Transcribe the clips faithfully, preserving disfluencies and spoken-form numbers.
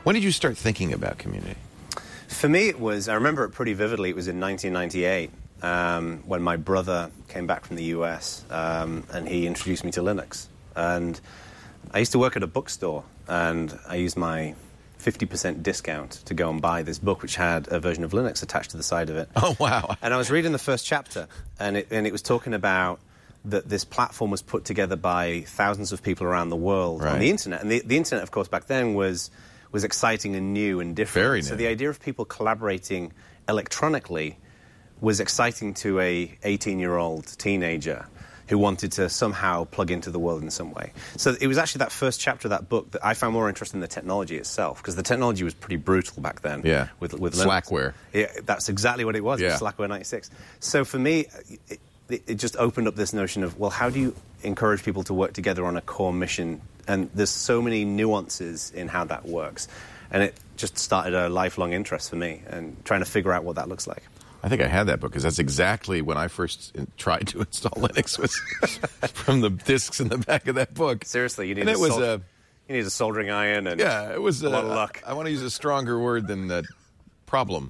When did you start thinking about community? For me, it was, I remember it pretty vividly, it was in nineteen ninety-eight um, when my brother came back from the U S um, and he introduced me to Linux. And I used to work at a bookstore, and I used my fifty percent discount to go and buy this book, which had a version of Linux attached to the side of it. Oh, wow. And I was reading the first chapter, and it, and it was talking about that this platform was put together by thousands of people around the world right. on the internet. And the, the internet, of course, back then was was exciting and new and different. Very new. So the idea of people collaborating electronically was exciting to a eighteen-year-old teenager who wanted to somehow plug into the world in some way. So it was actually that first chapter of that book that I found more interesting than the technology itself, because the technology was pretty brutal back then. Yeah, with, with Slackware. Yeah, that's exactly what it was. Yeah. It was Slackware ninety-six. So for me, it, it just opened up this notion of, well, how do you encourage people to work together on a core mission? And there's so many nuances in how that works. And it just started a lifelong interest for me and trying to figure out what that looks like. I think I had that book, because that's exactly when I first in, tried to install Linux, was from the discs in the back of that book. Seriously, you need, and a, it was sol- a, you need a soldering iron and yeah, it was a a lot of luck. I, I want to use a stronger word than uh, problem.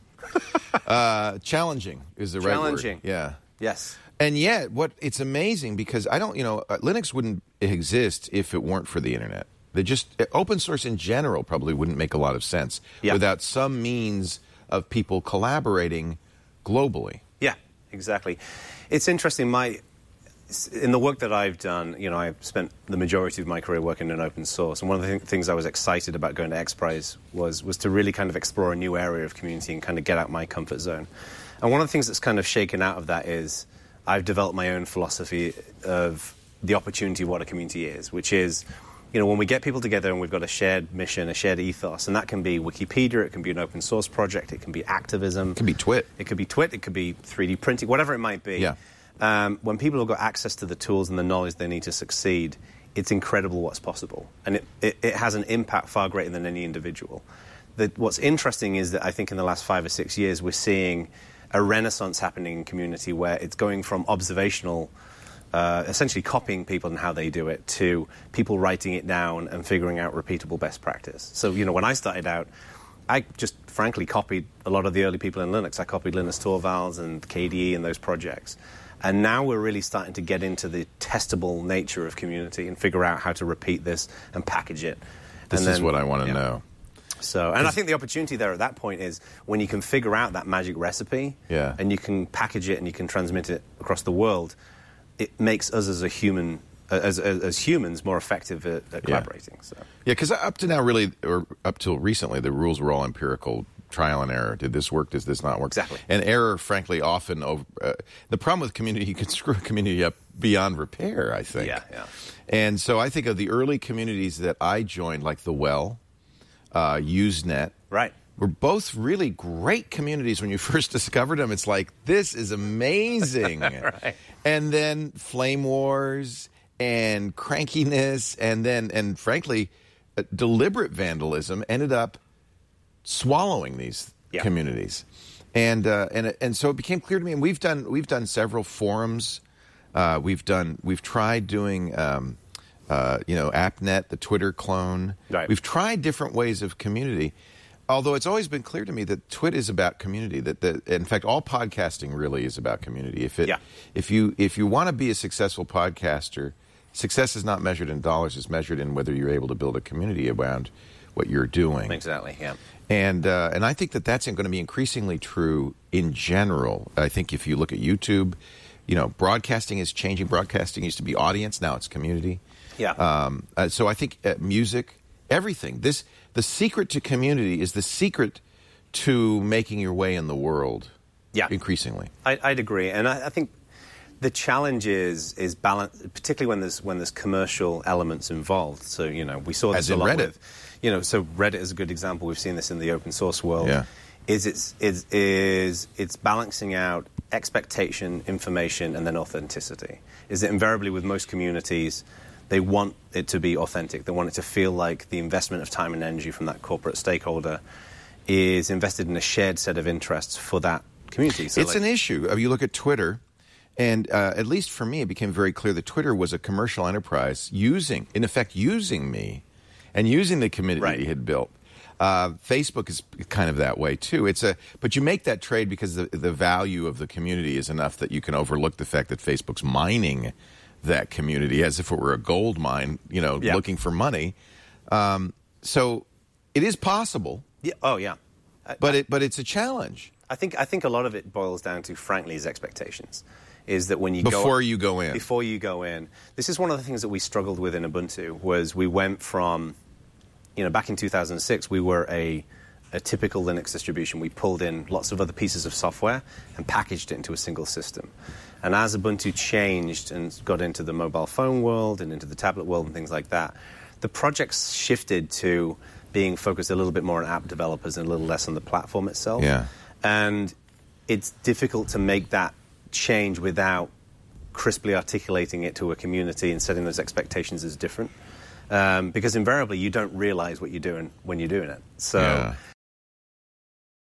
uh, challenging is the right word. Challenging. Yeah. Yes. And yet, what it's amazing, because I don't, you know, uh, Linux wouldn't exist if it weren't for the internet. They just uh, open source in general probably wouldn't make a lot of sense yeah. without some means of people collaborating globally. Yeah, exactly. It's interesting. My in the work that I've done, you know, I've spent the majority of my career working in open source, and one of the th- things I was excited about going to X Prize was was to really kind of explore a new area of community and kind of get out my comfort zone. And one of the things that's kind of shaken out of that is I've developed my own philosophy of the opportunity of what a community is, which is, you know, when we get people together and we've got a shared mission, a shared ethos, and that can be Wikipedia, it can be an open source project, it can be activism. It can be Twit. It could be Twit, it could be three D printing, whatever it might be. Yeah. Um, when people have got access to the tools and the knowledge they need to succeed, it's incredible what's possible. And it, it, it has an impact far greater than any individual. The, what's interesting is that I think in the last five or six years we're seeing a renaissance happening in community where it's going from observational, uh, essentially copying people and how they do it, to people writing it down and figuring out repeatable best practice. So, you know, when I started out, I just frankly copied a lot of the early people in Linux. I copied Linus Torvalds and K D E and those projects. And now we're really starting to get into the testable nature of community and figure out how to repeat this and package it. This and is then, what I want to yeah. know. So, and I think the opportunity there at that point is when you can figure out that magic recipe, yeah. and you can package it and you can transmit it across the world, it makes us as a human, as as, as humans, more effective at, at collaborating. Yeah, so. yeah, because up to now, really, or up till recently, the rules were all empirical, trial and error. Did this work? Does this not work? Exactly. And error, frankly, often over. Uh, the problem with community, you can screw a community up beyond repair, I think. Yeah, yeah. And so I think of the early communities that I joined, like The Well, uh, Usenet. Right. Were both really great communities when you first discovered them. It's like, this is amazing. Right. And then Flame Wars and crankiness and then, and frankly, uh, deliberate vandalism ended up swallowing these yeah. communities. And, uh, and, and so it became clear to me, and we've done, we've done several forums. Uh, we've done, we've tried doing, um, uh, you know, AppNet, the Twitter clone. Right. We've tried different ways of community. Although it's always been clear to me that Twit is about community. That, that in fact, all podcasting really is about community. If it, yeah. if you if you want to be a successful podcaster, success is not measured in dollars. It's measured in whether you're able to build a community around what you're doing. Exactly. Yeah. And uh, and I think that that's going to be increasingly true in general. I think if you look at YouTube, you know, broadcasting is changing. Broadcasting used to be audience, now it's community. Yeah. Um, uh, so I think uh, music, everything. This the secret to community is the secret to making your way in the world. Yeah. Increasingly, I, I'd agree, and I, I think the challenge is is balance, particularly when there's when there's commercial elements involved. So you know, we saw this As a in lot Reddit. with, you know, so Reddit is a good example. We've seen this in the open source world. Yeah. Is it's is is it's balancing out expectation, information, and then authenticity. Is that invariably with most communities, they want it to be authentic. They want it to feel like the investment of time and energy from that corporate stakeholder is invested in a shared set of interests for that community. So it's like, an issue. You look at Twitter, and uh, at least for me, it became very clear that Twitter was a commercial enterprise using, in effect, using me and using the community Right. he had built. Uh, Facebook is kind of that way too. It's a, but you make that trade because the the value of the community is enough that you can overlook the fact that Facebook's mining that community as if it were a gold mine, you know, yeah. looking for money. Um, so it is possible. Yeah. Oh, yeah. I, but I, it but it's a challenge. I think I think a lot of it boils down to, frankly, is expectations. Is that when you before go, you go in before you go in. This is one of the things that we struggled with in Ubuntu. Was we went from, you know, back in two thousand six, we were a a typical Linux distribution. We pulled in lots of other pieces of software and packaged it into a single system. And as Ubuntu changed and got into the mobile phone world and into the tablet world and things like that, the projects shifted to being focused a little bit more on app developers and a little less on the platform itself. Yeah. And it's difficult to make that change without crisply articulating it to a community and setting those expectations as different. Um, because invariably you don't realize what you're doing when you're doing it. So yeah.